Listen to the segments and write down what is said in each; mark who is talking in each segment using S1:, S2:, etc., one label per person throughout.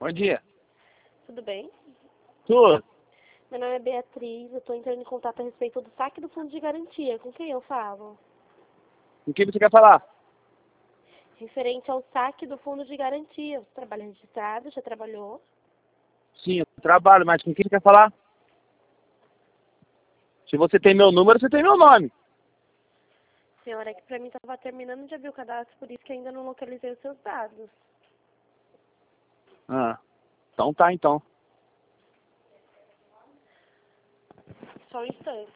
S1: Bom dia.
S2: Tudo bem?
S1: Tudo.
S2: Meu nome é Beatriz, eu estou entrando em contato a respeito do saque do fundo de garantia. Com quem eu falo?
S1: O que você quer falar?
S2: Referente ao saque do fundo de garantia. Você trabalha registrado? Já trabalhou?
S1: Sim, eu trabalho, mas com quem você quer falar? Se você tem meu número, você tem meu nome.
S2: Senhora, é que para mim estava terminando de abrir o cadastro, por isso que ainda não localizei os seus dados.
S1: Ah, então tá, então.
S2: Só um instante.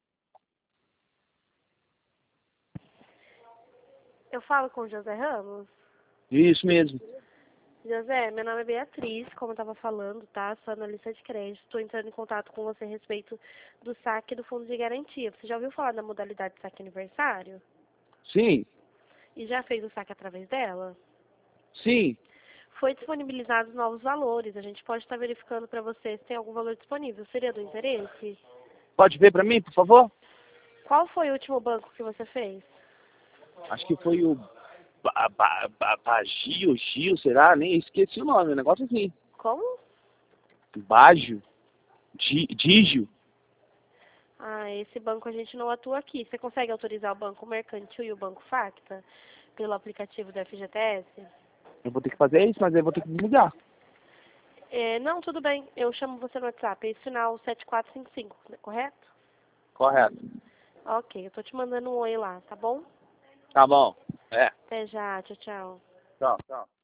S2: Eu falo com o José Ramos?
S1: Isso mesmo.
S2: José, meu nome é Beatriz, como eu estava falando, tá? Sou analista de crédito. Estou entrando em contato com você a respeito do saque do fundo de garantia. Você já ouviu falar da modalidade de saque aniversário?
S1: Sim,
S2: E já fez o saque através dela?
S1: sim.
S2: Foi disponibilizados novos valores. A gente pode estar verificando para você se tem algum valor disponível. Seria do interesse?
S1: Pode ver pra mim, por favor?
S2: Qual foi o último banco que você fez?
S1: Acho que foi o Gil, será? Nem esqueci o nome, um negócio assim.
S2: Como?
S1: Baggio, Digio.
S2: Ah, esse banco a gente não atua aqui. Você consegue autorizar o Banco Mercantil e o Banco Facta pelo aplicativo do FGTS?
S1: Eu vou ter que fazer isso, mas eu vou ter que desligar.
S2: Não, tudo bem. Eu chamo você no WhatsApp. É esse final 7455, correto?
S1: Correto.
S2: Ok, eu tô te mandando um oi lá, tá bom?
S1: Tá bom. É.
S2: Até já, tchau, tchau.
S1: Tchau, tchau.